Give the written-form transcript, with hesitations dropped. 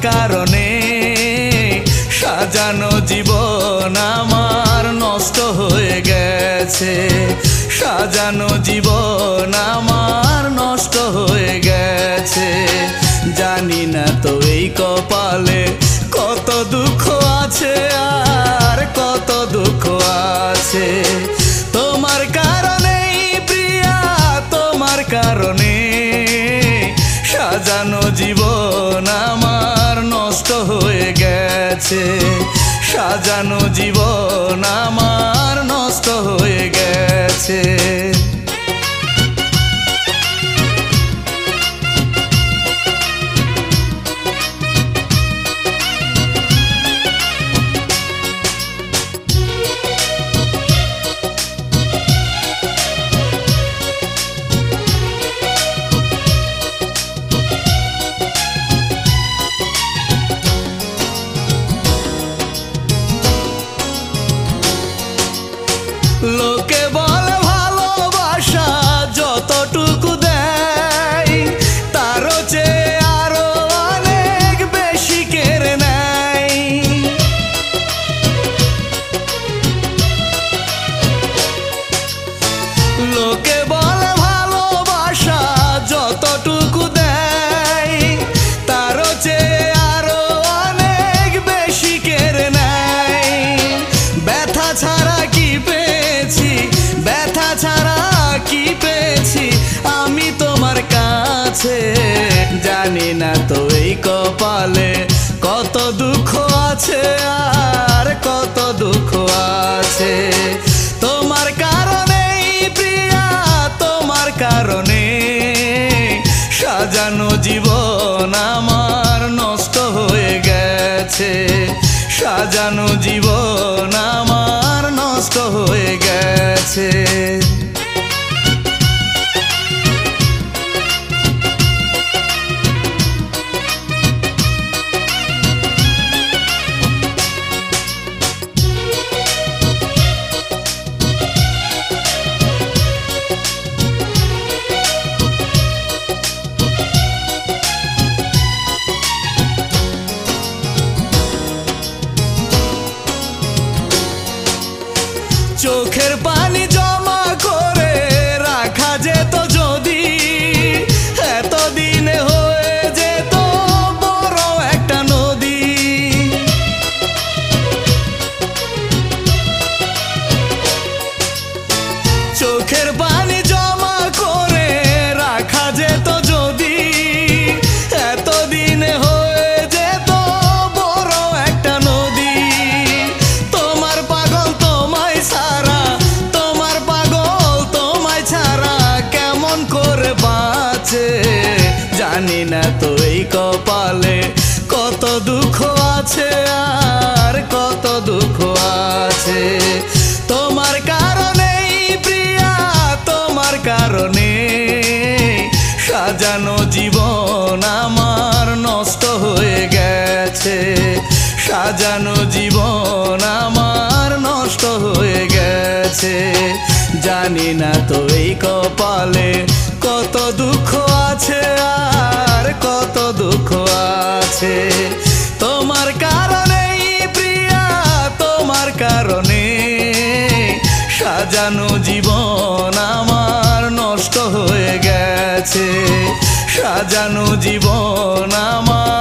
কারণে সাজানো জীবন আমার নষ্ট হয়ে গেছে, সাজানো জীবন আমার নষ্ট হয়ে গেছে। জানি না তো এই কপালে কত দুঃখ আছে আর কত দুঃখ আছে। তোমার কারণেই প্রিয়া, তোমার কারণে সাজানো জীবন আমার নষ্ট হয়ে গেছে, সাজানো জীবন আমার নষ্ট হয়ে গেছে। লোকে বলে ভালোবাসা যতটুকু দেয় তারও চেয়ে আরো অনেক বেশি কেড়ে নেয়। লোকে বলে ভালোবাসা যতটুকু দেয় তারও চেয়ে আরো অনেক বেশি কেড়ে নেয়। ব্যথা ছাড়া কি পেয়েছি, ব্যথা ছাড়া কি পেয়েছি আমি তোমার কাছে। জানি না তো এই কপালে কত দুঃখ আছে আর কত দুঃখ আছে। তোমার কারণেই প্রিয়া, তোমার কারণে সাজানো জীবন আমার নষ্ট হয়ে গেছে, সাজানো জীবন আমার নষ্ট হয়ে গেছে। চোখের পানি জমা করে রাখা যেত যদি, এতদিনে হয়ে যেত বড় একটা নদী। চোখের পানি জমা করে রাখা যেত যদি, এতদিনে হয়ে যেত বড় একটা নদী। তোমার পাগল তোমায় ছাড়া, তোমার পাগল তোমায় ছাড়া কেমন করে বাঁচে। জানি না তো এই কপালে কত দুঃখ আছে আর কত দুঃখ আছে। তোমার কারণেই প্রিয়া, তোমার কারণে সাজানো জীবন আমার নষ্ট হয়ে গেছে, সাজানো জীবন আমার নষ্ট হয়ে গেছে। জানি না তো এই কপালে কত দুঃখ আছে আর কত দুঃখ আছে। তোমার কারণেই প্রিয়া, তোমার কারণে সাজানো জীবন আমার নষ্ট হয়ে গেছে, সাজানো জীবন আমার